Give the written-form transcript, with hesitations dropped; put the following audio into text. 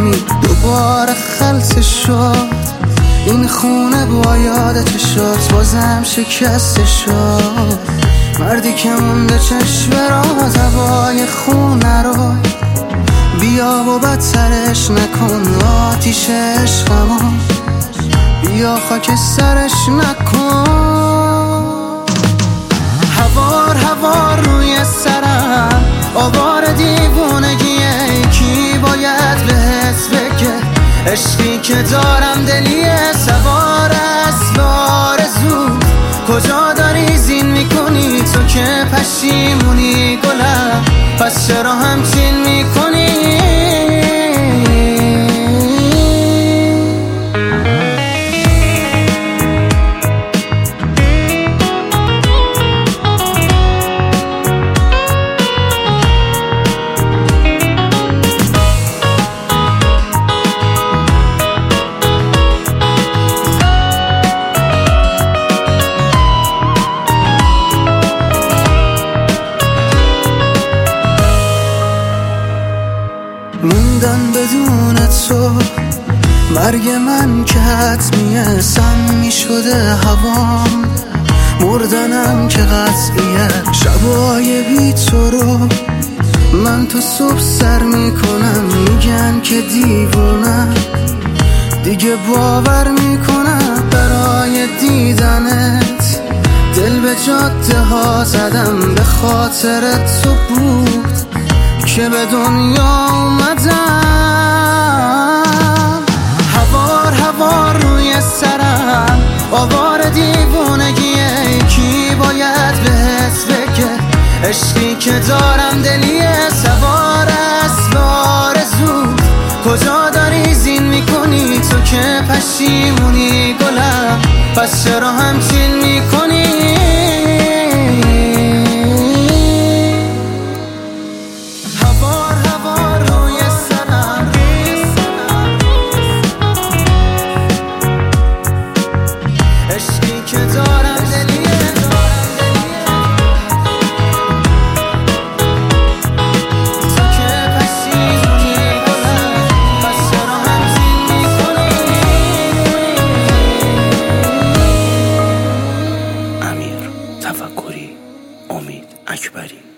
میکنی دوباره خلط شد این خونه با یاد چشات بازم شکسته شد. مردی که مونده چشم راز هوای خونه رو بیا و بدترش نکن آتیش عشقمو بیا خاک سرش نکن. هوار هوار روی سرم آوار دیوونگیه کی باید بهت بگه عشقی که دارم دلیه سوار اسب آرزو کجا داری زین میکنی تو که پشیمونی گلم پس چرا همچین میکنی. موندن بدون تو مرگ من که حتمیه سمی شده هوام مردنم که قطعیه شبای بی تو رو من تو صبح سر میکنم میگن که دیوونم دیگه باور میکنم برای دیدنت دل به جاده ها زدم به خاطر تو بود که به دنیا اومدم. هوار هوار روی سرم آوار دیوونگیه کی باید بهت بگه عشقی که دارم دلیه سوار اسب آرزو کجا داری زین میکنی تو که پشیمونی گلم پس چرا همچین میکنی. عشقی که دارم دلیه تو که پشیمونی گلم پس چرا همچین میکنی. امیر تفکری، امید اکبری.